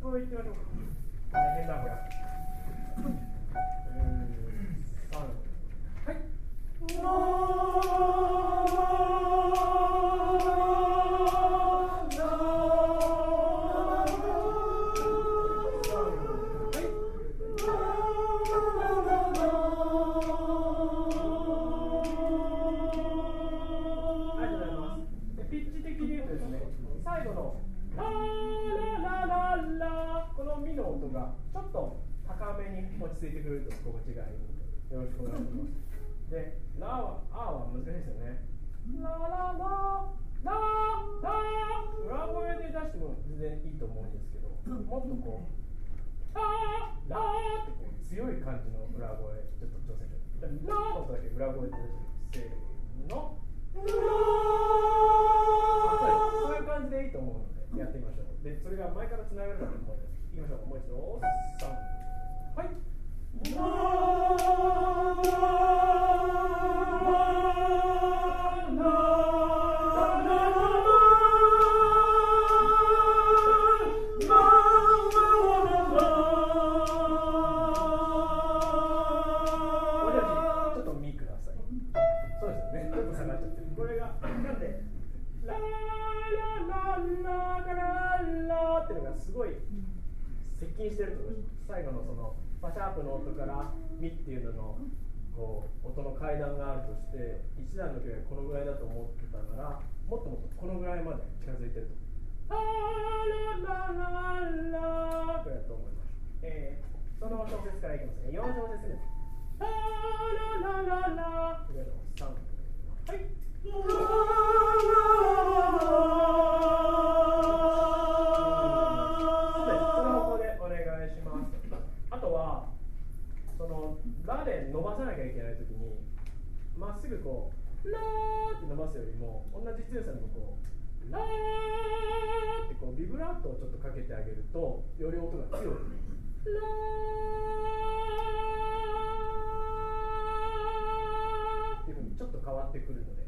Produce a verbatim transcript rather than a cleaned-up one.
これ行ってみましょうか。大変だこれ。うん、さん、はい。最後のラララララこのミの音がちょっと高めに落ち着いてくると心地がいいのでよろしくお願いします。で、ラはあは難しいですよね。ラララララ裏声で出しても全然いいと思うんですけど、もっとこうララってこう強い感じの裏声ちょっと挑戦してラの音だけ裏声で出してせーの。そういう感じでいいと思うのでやってみましょう。で、それが前からつながるので思いです。いきましょう。もう一度さん、はい。ちょっと見ください。そうですよね。ちょっと下がっちゃってる。これがなんでラララララララっていうのがすごい接近してると思います。最後のそのファシャープの音からミっていうののこう音の階段があるとして一段の距離がこのぐらいだと思ってたならもっともっとこのぐらいまで近づいてるとラララララとやると思います。えー、その小説からいきますね。よん小節目ラララララというのをさん、はい。その方向でお願いします。あとはそのラで伸ばさなきゃいけないときにまっすぐこうラーって伸ばすよりも同じ強さでもこうラーってこうビブラートをちょっとかけてあげるとより音が強くラーっていうふうにちょっと変わってくるので